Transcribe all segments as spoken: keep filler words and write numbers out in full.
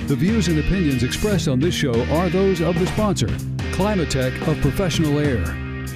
The views and opinions expressed on this show are those of the sponsor, Climatech of Professional Air.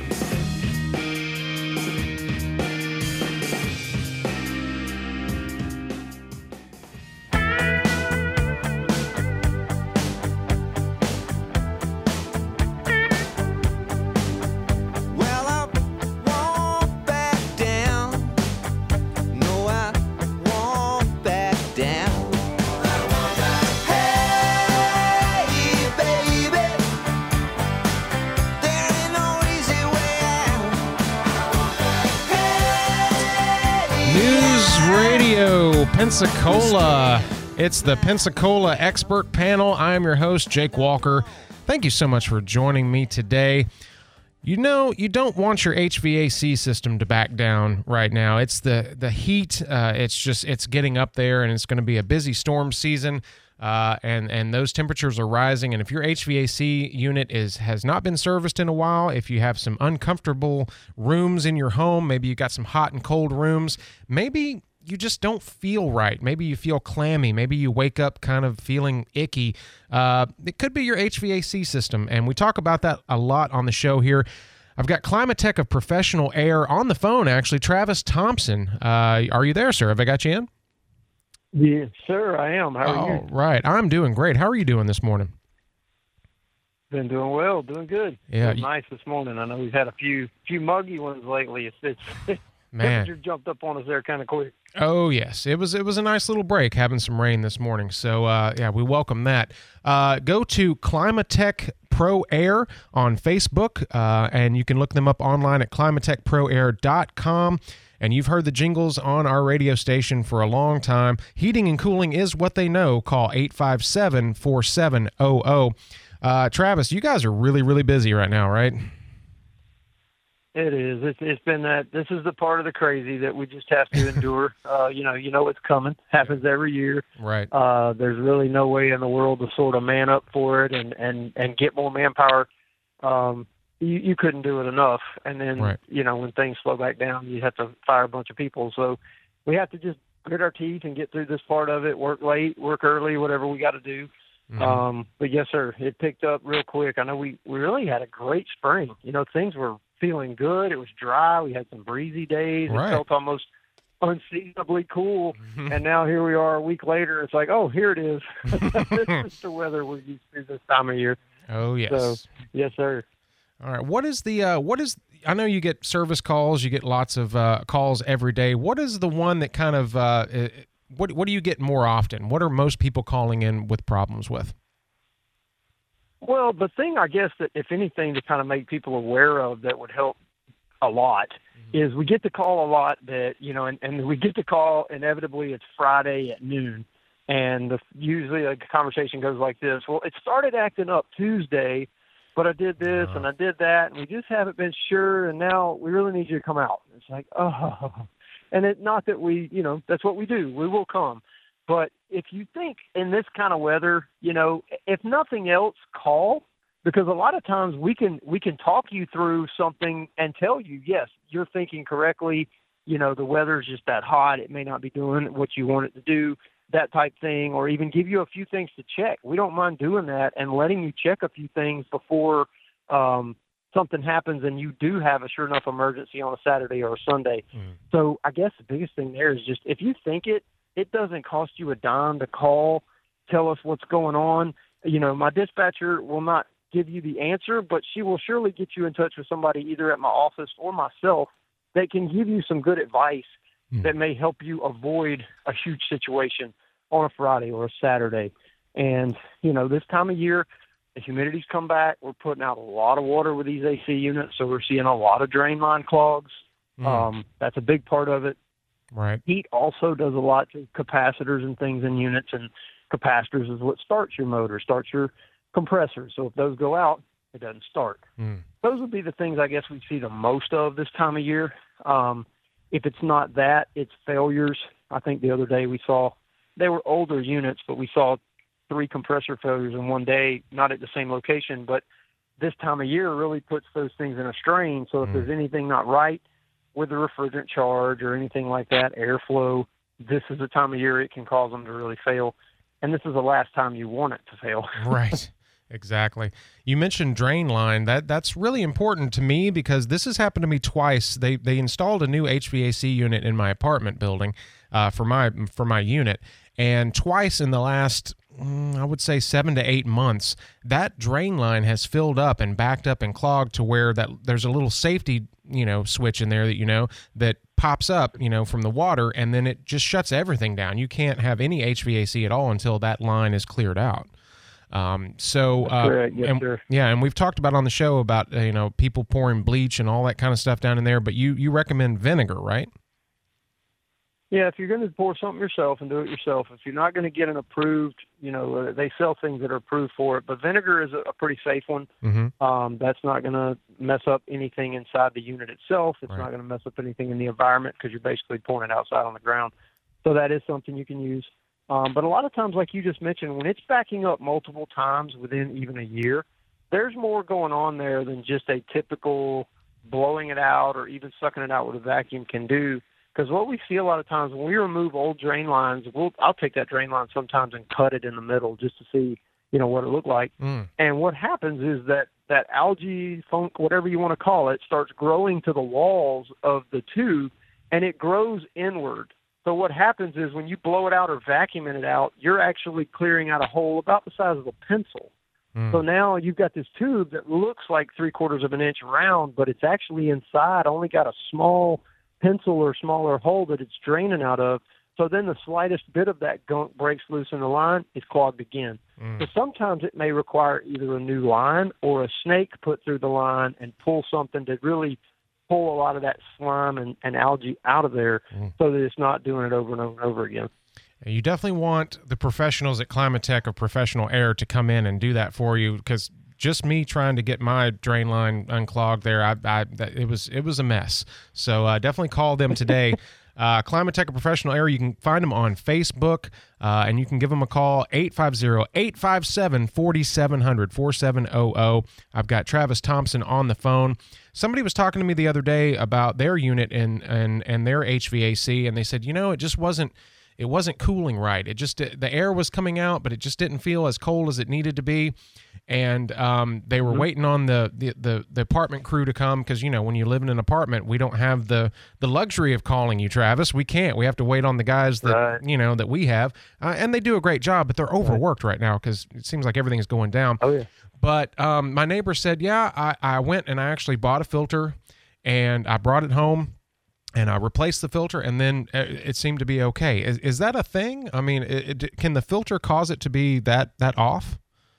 Pensacola. It's the Pensacola Expert Panel. I'm your host, Jake Walker. Thank you so much for joining me today. You know, you don't want your H V A C system to back down right now. It's the, the heat. Uh, it's just, it's getting up there, and it's going to be a busy storm season. Uh, and, and those temperatures are rising. And if your H V A C unit is has not been serviced in a while, if you have some uncomfortable rooms in your home, maybe you got some hot and cold rooms, maybe you just don't feel right. Maybe you feel clammy. Maybe you wake up kind of feeling icky. Uh, it could be your H V A C system, and we talk about that a lot on the show here. I've got Climatech of Professional Air on the phone, actually. Travis Thompson. Uh, are you there, sir? Have I got you in? Yes, sir, I am. How are oh, you? All right. I'm doing great. How are you doing this morning? Been doing well, doing good. Yeah. It was nice this morning. I know we've had a few few muggy ones lately. It's, it's Man. temperature jumped up on us there kind of quick. Oh, yes. It was it was a nice little break having some rain this morning. So, uh, yeah, we welcome that. Uh, go to Climatech Pro Air on Facebook, uh, and you can look them up online at climatech pro air dot com. And you've heard the jingles on our radio station for a long time. Heating and cooling is what they know. Call eight five seven, four seven zero zero. Uh, Travis, you guys are really, really busy right now, right? It is. It's, it's been that. This is the part of the crazy that we just have to endure. uh, you know, you know it's coming. Happens every year. Right. Uh, there's really no way in the world to sort of man up for it and, and, and get more manpower. Um, you, you couldn't do it enough. And then, right. you know, when things slow back down, you have to fire a bunch of people. So we have to just grit our teeth and get through this part of it, work late, work early, whatever we got to do. Mm-hmm. Um, but yes, sir, it picked up real quick. I know we, we really had a great spring. You know, things were feeling good. It was dry. We had some breezy days. Right. It felt almost unseasonably cool. And now here we are a week later. It's like, oh, here it is. This is the weather we're used to this time of year. Oh, yes. So, yes, sir. All right. What is the, uh, what is, I know you get service calls, you get lots of uh, calls every day. What is the one that kind of, uh, what, what do you get more often? What are most people calling in with problems with? Well, the thing, I guess, that if anything to kind of make people aware of that would help a lot mm-hmm. is we get the call a lot that, you know, and, and we get the call, inevitably it's Friday at noon. And the, usually a conversation goes like this. Well, it started acting up Tuesday, but I did this uh-huh. and I did that, and we just haven't been sure, and now we really need you to come out. It's like, oh. And it, not that we, you know, that's what we do. We will come. But if you think in this kind of weather, you know, if nothing else, call, because a lot of times we can we can talk you through something and tell you, yes, you're thinking correctly. You know, the weather's just that hot. It may not be doing what you want it to do, that type thing, or even give you a few things to check. We don't mind doing that and letting you check a few things before um, something happens and you do have a sure enough emergency on a Saturday or a Sunday. Mm. So I guess the biggest thing there is just if you think it, it doesn't cost you a dime to call, tell us what's going on. You know, my dispatcher will not give you the answer, but she will surely get you in touch with somebody either at my office or myself that can give you some good advice mm. that may help you avoid a huge situation on a Friday or a Saturday. And, you know, this time of year, the humidity's come back. We're putting out a lot of water with these A C units, so we're seeing a lot of drain line clogs. Mm. Um, that's a big part of it. Right. Heat also does a lot to capacitors and things in units, and capacitors is what starts your motor, starts your compressor. So if those go out, it doesn't start. Mm. Those would be the things I guess we see the most of this time of year. Um, if it's not that, it's failures. I think the other day we saw, they were older units, but we saw three compressor failures in one day, not at the same location, but this time of year really puts those things in a strain. So if mm. there's anything not right with the refrigerant charge or anything like that, airflow, this is the time of year it can cause them to really fail. and this is the last time you want it to fail. Right. Exactly. You mentioned drain line. That that's really important to me because this has happened to me twice. They they installed a new H V A C unit in my apartment building uh, for my for my unit, and twice in the last mm, I would say seven to eight months, that drain line has filled up and backed up and clogged to where that there's a little safety you know switch in there that you know that pops up you know from the water, and then it just shuts everything down. You can't have any H V A C at all until that line is cleared out. Um, so, uh, yes, and, sir. yeah, and we've talked about on the show about, uh, you know, people pouring bleach and all that kind of stuff down in there, but you, you recommend vinegar, right? Yeah. If you're going to pour something yourself and do it yourself, if you're not going to get an approved, you know, uh, they sell things that are approved for it, but vinegar is a, a pretty safe one. Mm-hmm. Um, that's not going to mess up anything inside the unit itself. It's Right. not going to mess up anything in the environment because you're basically pouring it outside on the ground. So that is something you can use. Um, but a lot of times, like you just mentioned, when it's backing up multiple times within even a year, there's more going on there than just a typical blowing it out or even sucking it out with a vacuum can do. Because what we see a lot of times when we remove old drain lines, we'll, I'll take that drain line sometimes and cut it in the middle just to see, you know, what it looked like. Mm. And what happens is that that algae, funk, whatever you want to call it, starts growing to the walls of the tube, and it grows inward. So what happens is when you blow it out or vacuum it out, you're actually clearing out a hole about the size of a pencil. Mm. So now you've got this tube that looks like three quarters of an inch round, but it's actually inside only got a small pencil or smaller hole that it's draining out of. So then the slightest bit of that gunk breaks loose in the line, it's clogged again. Mm. So sometimes it may require either a new line or a snake put through the line and pull something to really pull a lot of that slime and, and algae out of there Mm. so that it's not doing it over and over and over again. You definitely want the professionals at Climatech or Professional Air to come in and do that for you, because just me trying to get my drain line unclogged there, I, I that, it was it was a mess. So uh, definitely call them today. Uh, Climatech or Professional Air, you can find them on Facebook, uh, and you can give them a call, eight five zero, eight five seven, four seven zero zero, four seven zero zero. I've got Travis Thompson on the phone. Somebody was talking to me the other day about their unit and, and, and their H V A C, and they said, you know, it just wasn't it wasn't cooling right. It just, the air was coming out, but it just didn't feel as cold as it needed to be. And um, they were mm-hmm. waiting on the, the, the, the apartment crew to come because, you know, when you live in an apartment, we don't have the, the luxury of calling you, Travis. We can't. We have to wait on the guys that, right. you know, that we have. Uh, and they do a great job, but they're overworked right, right now because it seems like everything is going down. Oh, yeah. But um, my neighbor said, yeah, I, I went and I actually bought a filter and I brought it home. And I replaced the filter, and then it seemed to be okay. Is, is that a thing? I mean, it, it, can the filter cause it to be that that off?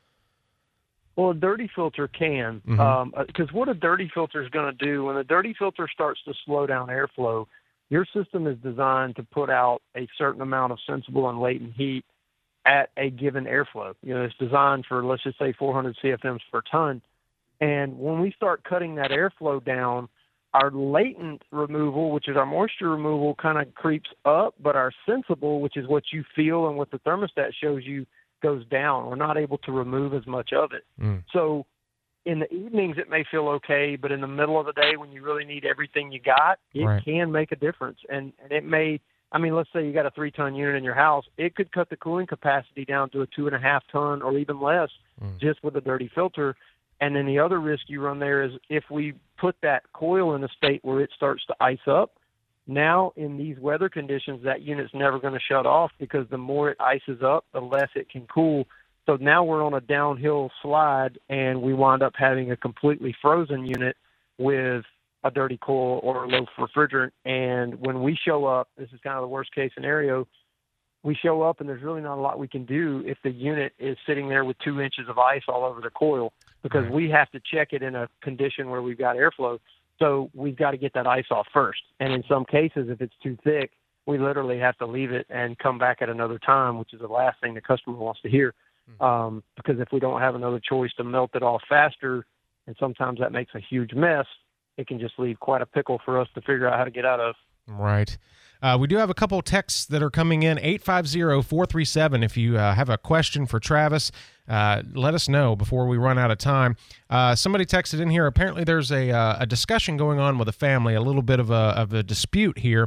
Well, a dirty filter can, Mm-hmm. um, because what a dirty filter is going to do, when a dirty filter starts to slow down airflow, your system is designed to put out a certain amount of sensible and latent heat at a given airflow. You know, it's designed for, let's just say, four hundred C F Ms per ton. And when we start cutting that airflow down, our latent removal, which is our moisture removal, kind of creeps up, but our sensible, which is what you feel and what the thermostat shows you, goes down. We're not able to remove as much of it. Mm. So in the evenings, it may feel okay, but in the middle of the day when you really need everything you got, it right. can make a difference. And, and it may, I mean, let's say you got a three-ton unit in your house. It could cut the cooling capacity down to a two-and-a-half-ton or even less mm. just with a dirty filter. And then the other risk you run there is if we put that coil in a state where it starts to ice up, now in these weather conditions, that unit's never going to shut off because the more it ices up, the less it can cool. So now we're on a downhill slide, and we wind up having a completely frozen unit with a dirty coil or a low refrigerant. And when we show up, this is kind of the worst case scenario, we show up and there's really not a lot we can do if the unit is sitting there with two inches of ice all over the coil, because right. we have to check it in a condition where we've got airflow. So we've got to get that ice off first. And in some cases, if it's too thick, we literally have to leave it and come back at another time, which is the last thing the customer wants to hear. Mm-hmm. Um, because if we don't have another choice to melt it off faster, and sometimes that makes a huge mess, it can just leave quite a pickle for us to figure out how to get out of. Right. Uh, we do have a couple of texts that are coming in, eight five zero, four three seven. If you uh, have a question for Travis, uh, let us know before we run out of time. Uh, somebody texted in here. Apparently there's a, uh, a discussion going on with a family, a little bit of a, of a dispute here.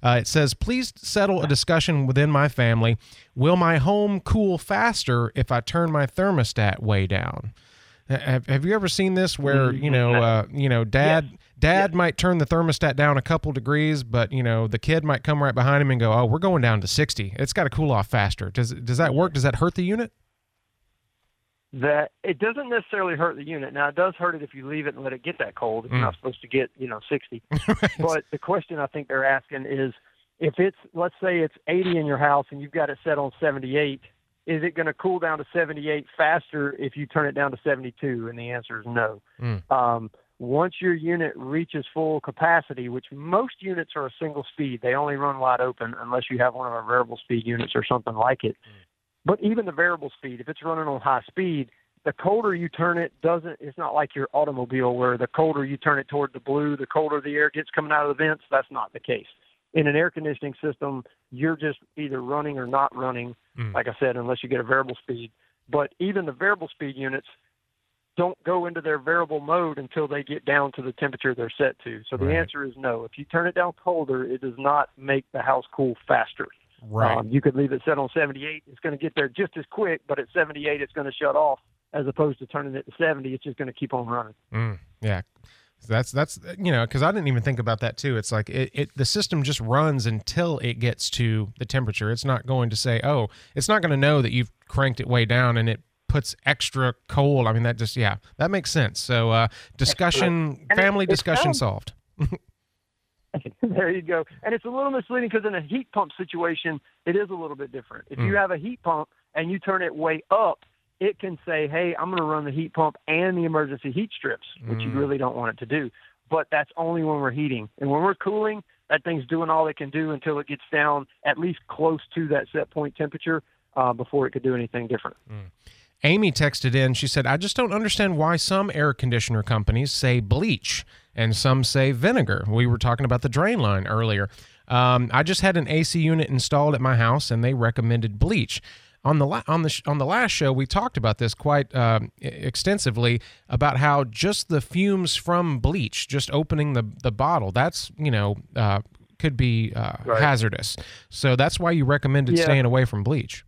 Uh, it says, please settle a discussion within my family. Will my home cool faster if I turn my thermostat way down? Have, have you ever seen this where, you know, uh, you know, dad, yes. dad yes. might turn the thermostat down a couple degrees, but, you know, the kid might come right behind him and go, oh, we're going down to sixty. It's got to cool off faster. Does, does that work? Does that hurt the unit? That it doesn't necessarily hurt the unit. Now, it does hurt it if you leave it and let it get that cold. It's Mm. not supposed to get, you know, sixty. Right. But the question I think they're asking is, if it's, let's say it's eighty in your house and you've got it set on seventy-eight, is it going to cool down to seventy-eight faster if you turn it down to seventy-two? And the answer is no. Mm. Um, once your unit reaches full capacity, which most units are a single speed, they only run wide open unless you have one of our variable speed units or something like it. Mm. But even the variable speed, if it's running on high speed, the colder you turn it doesn't, it's not like your automobile where the colder you turn it toward the blue, the colder the air gets coming out of the vents. That's not the case. In an air conditioning system, you're just either running or not running, mm. like I said, unless you get a variable speed. But even the variable speed units don't go into their variable mode until they get down to the temperature they're set to. So the right. answer is no. If you turn it down colder, it does not make the house cool faster. Right. Um, you could leave it set on seventy-eight. It's going to get there just as quick, but at seventy-eight, it's going to shut off, as opposed to turning it to seventy. It's just going to keep on running. Mm, yeah. That's, that's, you know, because I didn't even think about that too. It's like it, it, the system just runs until it gets to the temperature. It's not going to say, oh, it's not going to know that you've cranked it way down and it puts extra cold. I mean, that just, yeah, that makes sense. So, uh, discussion, family it, it discussion sounds, solved. There you go. And it's a little misleading because in a heat pump situation, it is a little bit different. If mm. you have a heat pump and you turn it way up, it can say, hey, I'm going to run the heat pump and the emergency heat strips, which mm. you really don't want it to do. But that's only when we're heating. And when we're cooling, that thing's doing all it can do until it gets down at least close to that set point temperature uh, before it could do anything different. Mm. Amy texted in. She said, I just don't understand why some air conditioner companies say bleach and some say vinegar. We were talking about the drain line earlier. Um, I just had an A C unit installed at my house, and they recommended bleach. On the la- on the sh- on the last show, we talked about this quite uh, extensively about how just the fumes from bleach, just opening the the bottle, that's you know uh, could be uh, right. hazardous. So that's why you recommended yeah. staying away from bleach.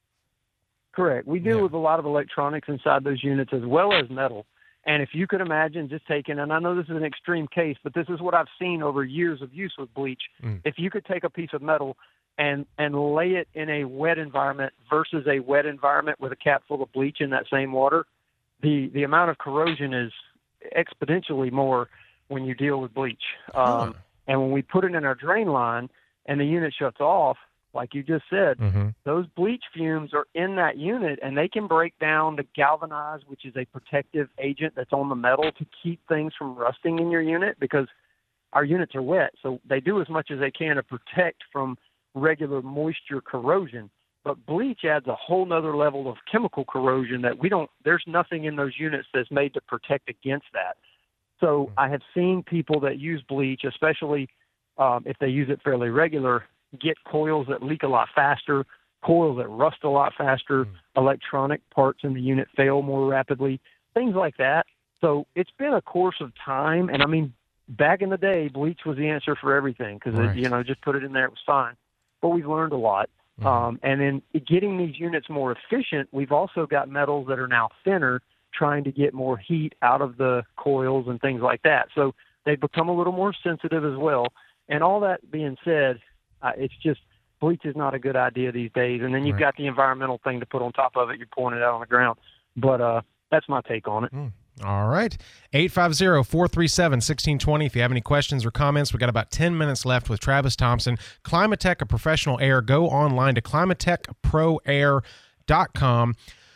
Correct. We deal yeah. with a lot of electronics inside those units as well as metal. And if you could imagine just taking, and I know this is an extreme case, but this is what I've seen over years of use with bleach. Mm. If you could take a piece of metal and, and lay it in a wet environment versus a wet environment with a cap full of bleach in that same water, the, the amount of corrosion is exponentially more when you deal with bleach. Huh. Um, and when we put it in our drain line and the unit shuts off, like you just said, mm-hmm. those bleach fumes are in that unit, and they can break down the galvanize, which is a protective agent that's on the metal to keep things from rusting in your unit, because our units are wet. So they do as much as they can to protect from regular moisture corrosion. But bleach adds a whole nother level of chemical corrosion that we don't, there's nothing in those units that's made to protect against that. So mm-hmm. I have seen people that use bleach, especially um, if they use it fairly regular, get coils that leak a lot faster, coils that rust a lot faster, mm. electronic parts in the unit fail more rapidly, things like that. So it's been a course of time. And I mean, back in the day, bleach was the answer for everything because, right. you know, just put it in there, it was fine. But we've learned a lot. Mm. Um, and in getting these units more efficient, we've also got metals that are now thinner, trying to get more heat out of the coils and things like that. So they've become a little more sensitive as well. And all that being said, Uh, it's just bleach is not a good idea these days. And then you've right. got the environmental thing to put on top of it. You're pouring it out on the ground. But uh, that's my take on it. Mm. All right. eight five zero, four three seven, one six two zero. If you have any questions or comments, we've got about ten minutes left with Travis Thompson. Climatech, a professional air. Go online to climatech pro air dot com.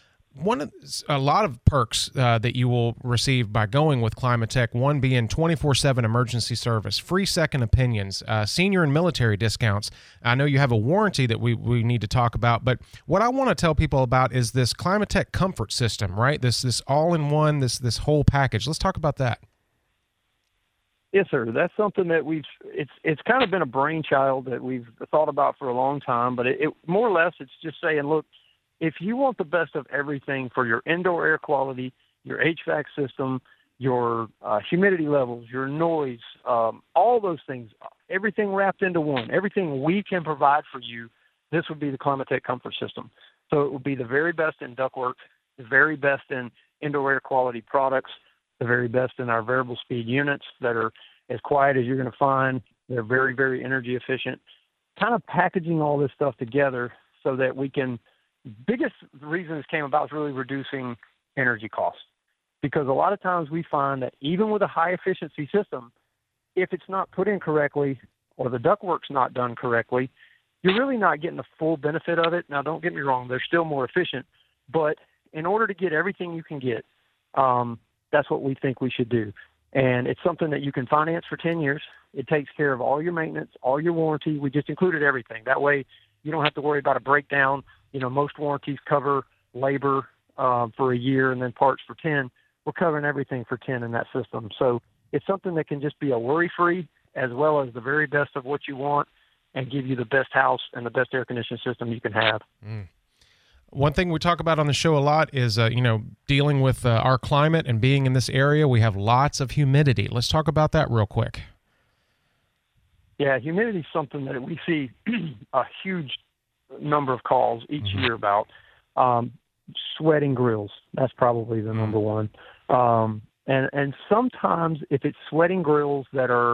One of a lot of perks uh, that you will receive by going with Climatech, one being twenty-four seven emergency service, free second opinions, uh, senior and military discounts. I know you have a warranty that we, we need to talk about, but what I want to tell people about is this Climatech comfort system, right? This this all-in-one, this this whole package. Let's talk about that. Yes, sir. That's something that we've, it's it's kind of been a brainchild that we've thought about for a long time, but it, it more or less it's just saying, look, if you want the best of everything for your indoor air quality, your H V A C system, your uh, humidity levels, your noise, um, all those things, everything wrapped into one, everything we can provide for you, this would be the Climatech Comfort System. So it would be the very best in ductwork, the very best in indoor air quality products, the very best in our variable speed units that are as quiet as you're going to find. They're very, very energy efficient. Kind of packaging all this stuff together so that we can, biggest reason this came about is really reducing energy costs. Because a lot of times we find that even with a high efficiency system, if it's not put in correctly or the ductwork's not done correctly, you're really not getting the full benefit of it. Now, don't get me wrong, they're still more efficient, but in order to get everything you can get, um, that's what we think we should do. And it's something that you can finance for ten years. It takes care of all your maintenance, all your warranty. We just included everything. That way you don't have to worry about a breakdown. You know, most warranties cover labor uh, for a year and then parts for ten. We're covering everything for ten in that system. So it's something that can just be a worry-free as well as the very best of what you want and give you the best house and the best air conditioning system you can have. Mm. One thing we talk about on the show a lot is, uh, you know, dealing with uh, our climate and being in this area. We have lots of humidity. Let's talk about that real quick. Yeah, humidity is something that we see a huge number of calls each mm-hmm. year about. Um, sweating grills, that's probably the number one. Um, and, and sometimes if it's sweating grills that are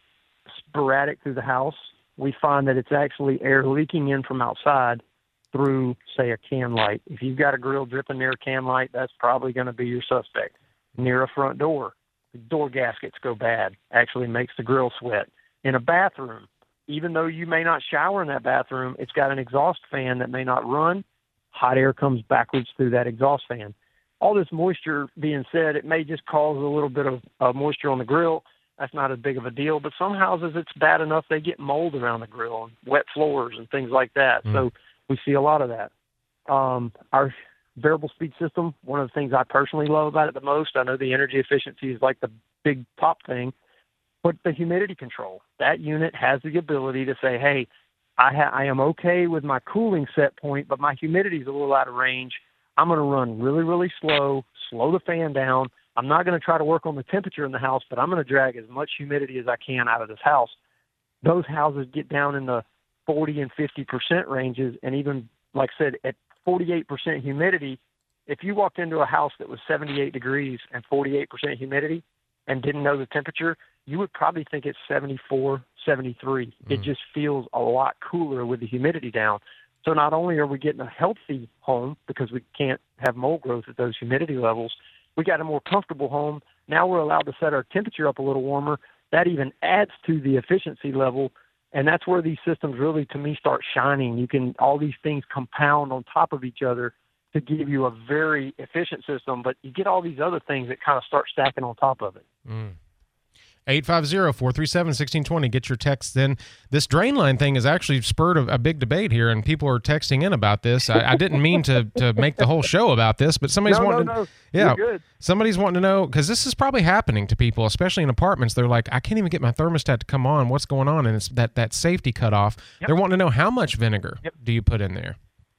sporadic through the house, we find that it's actually air leaking in from outside through, say, a can light. If you've got a grill dripping near a can light, that's probably going to be your suspect. Near a front door, the door gaskets go bad, actually makes the grill sweat. In a bathroom, even though you may not shower in that bathroom, it's got an exhaust fan that may not run. Hot air comes backwards through that exhaust fan. All this moisture being said, it may just cause a little bit of uh, moisture on the grill. That's not as big of a deal, but some houses it's bad enough they get mold around the grill and wet floors and things like that. Mm. So we see a lot of that. Um, our variable speed system, one of the things I personally love about it the most, I know the energy efficiency is like the big top thing, but the humidity control. That unit has the ability to say, hey, I, ha- I am okay with my cooling set point, but my humidity is a little out of range. I'm going to run really, really slow, slow the fan down. I'm not going to try to work on the temperature in the house, but I'm going to drag as much humidity as I can out of this house. Those houses get down in the forty and fifty percent ranges, and even, like I said, at forty-eight percent humidity, if you walked into a house that was seventy-eight degrees and forty-eight percent humidity and didn't know the temperature, you would probably think it's seventy-four, seventy-three. Mm. It just feels a lot cooler with the humidity down. So not only are we getting a healthy home because we can't have mold growth at those humidity levels, we got a more comfortable home. Now we're allowed to set our temperature up a little warmer. That even adds to the efficiency level. And that's where these systems really, to me, start shining. You can, all these things compound on top of each other to give you a very efficient system, but you get all these other things that kind of start stacking on top of it. Mm. eight five zero, four three seven, one six two zero. Get your texts in. This drain line thing has actually spurred a, a big debate here, and people are texting in about this. I, I didn't mean to to make the whole show about this, but somebody's no, wanting no, to, no. yeah, You're good. Somebody's wanting to know, because this is probably happening to people, especially in apartments. They're like, I can't even get my thermostat to come on. What's going on? And it's that, that safety cutoff. Yep. They're wanting to know, how much vinegar yep. do you put in there?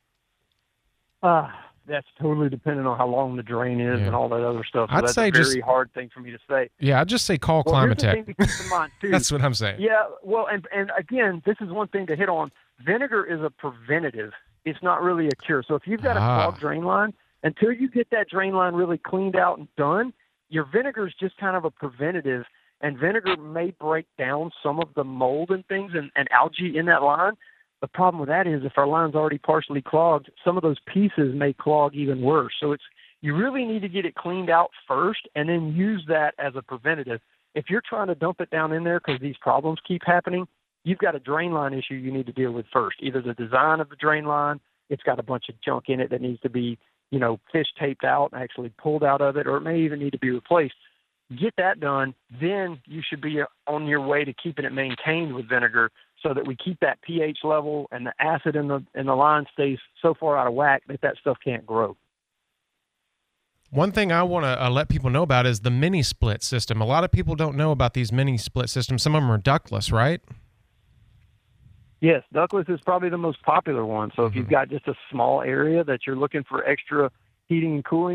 Uh, that's totally dependent on how long the drain is yeah. and all that other stuff. So I'd that's say a very just, hard thing for me to say. Yeah, I'd just say call well, Climatech. Here's the thing to keep in mind, too. That's what I'm saying. Yeah, well, and, and again, this is one thing to hit on. Vinegar is a preventative. It's not really a cure. So if you've got a ah. clogged drain line, until you get that drain line really cleaned out and done, your vinegar is just kind of a preventative, and vinegar may break down some of the mold and things and, and algae in that line. The problem with that is if our line's already partially clogged, some of those pieces may clog even worse. So it's you really need to get it cleaned out first and then use that as a preventative. If you're trying to dump it down in there because these problems keep happening, you've got a drain line issue you need to deal with first. Either the design of the drain line, it's got a bunch of junk in it that needs to be, you know, fish taped out and actually pulled out of it, or it may even need to be replaced. Get that done, then you should be on your way to keeping it maintained with vinegar so that we keep that pH level and the acid in the in the line stays so far out of whack that that stuff can't grow. One thing I want to uh, let people know about is the mini split system. A lot of people don't know about these mini split systems. Some of them are ductless, right? Yes, ductless is probably the most popular one. So mm-hmm. if you've got just a small area that you're looking for extra heating and cooling,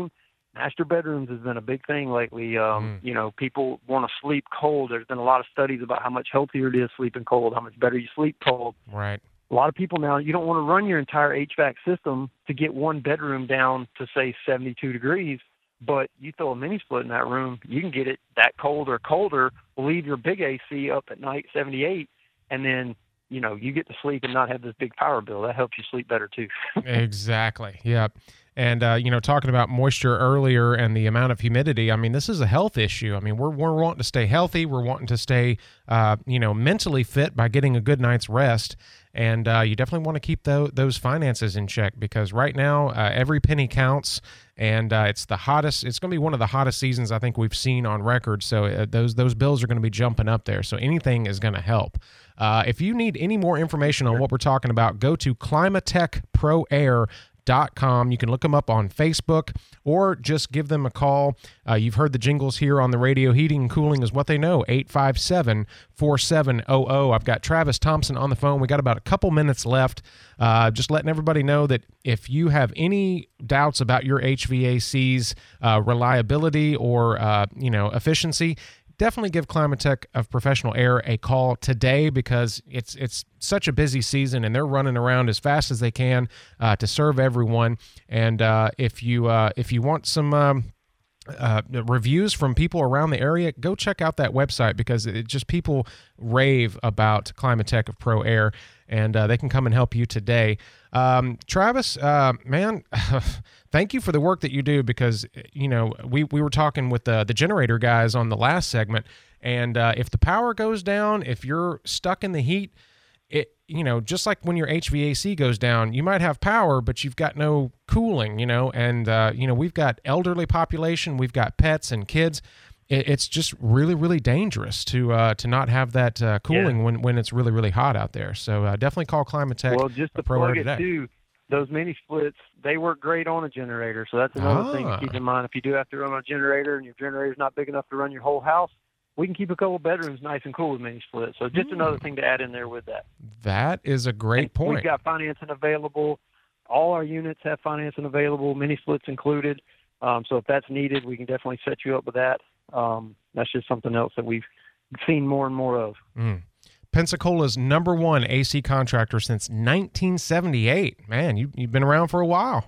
master bedrooms has been a big thing lately. Um, mm. You know, people want to sleep cold. There's been a lot of studies about how much healthier it is sleeping cold, how much better you sleep cold. Right. A lot of people now, you don't want to run your entire H V A C system to get one bedroom down to, say, seventy-two degrees, but you throw a mini split in that room, you can get it that cold or colder, leave your big A C up at night, seventy-eight, and then, you know, you get to sleep and not have this big power bill. That helps you sleep better, too. Exactly. Yep. And, uh, you know, talking about moisture earlier and the amount of humidity, I mean, this is a health issue. I mean, we're, we're wanting to stay healthy. We're wanting to stay, uh, you know, mentally fit by getting a good night's rest. And uh, you definitely want to keep the, those finances in check, because right now uh, every penny counts, and uh, it's the hottest. It's going to be one of the hottest seasons I think we've seen on record. So uh, those those bills are going to be jumping up there. So anything is going to help. Uh, if you need any more information on what we're talking about, go to Climatech Pro Air dot com. You can look them up on Facebook or just give them a call. Uh, you've heard the jingles here on the radio. Heating and cooling is what they know. eight five seven, four seven zero zero. I've got Travis Thompson on the phone. We got about a couple minutes left. Uh, just letting everybody know that if you have any doubts about your H V A C's uh, reliability or uh, you know efficiency, definitely give Climatech of Professional Air a call today, because it's it's such a busy season and they're running around as fast as they can uh, to serve everyone. And uh, if you uh, if you want some um, uh, reviews from people around the area, go check out that website, because it just people rave about Climatech of Pro Air, and uh, they can come and help you today. Um, Travis, uh, man, thank you for the work that you do, because, you know, we, we were talking with the, the generator guys on the last segment, and uh, if the power goes down, if you're stuck in the heat, it, you know, just like when your H V A C goes down, you might have power, but you've got no cooling, you know, and, uh, you know, we've got elderly population, we've got pets and kids. It's just really, really dangerous to uh, to not have that uh, cooling yeah. when, when it's really, really hot out there. So uh, definitely call Climatech. Well, just to plug it too, those mini splits, they work great on a generator. So that's another ah. thing to keep in mind. If you do have to run a generator and your generator's not big enough to run your whole house, we can keep a couple bedrooms nice and cool with mini splits. So just mm. another thing to add in there with that. That is a great and point. We've got financing available. All our units have financing available, mini splits included. Um, so if that's needed, we can definitely set you up with that. Um, that's just something else that we've seen more and more of. Mm. Pensacola's number one A C contractor since nineteen seventy-eight. Man, you, you've been around for a while.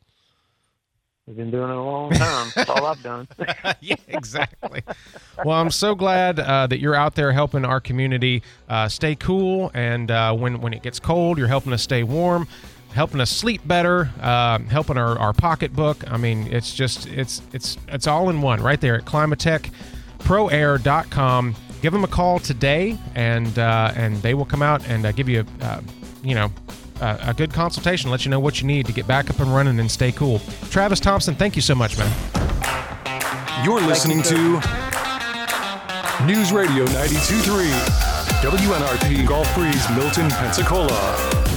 We've been doing it a long time. That's all I've done. Yeah, exactly. Well, I'm so glad uh, that you're out there helping our community uh, stay cool, and uh, when, when it gets cold, you're helping us stay warm, helping us sleep better, uh, helping our, our pocketbook. I mean, it's just, it's it's it's all in one right there at Climatech Pro Air dot com. Give them a call today, and uh, and they will come out and uh, give you, uh, you know, uh, a good consultation, let you know what you need to get back up and running and stay cool. Travis Thompson, thank you so much, man. You're listening to News Radio ninety-two point three, W N R P Gulf Breeze, Milton, Pensacola.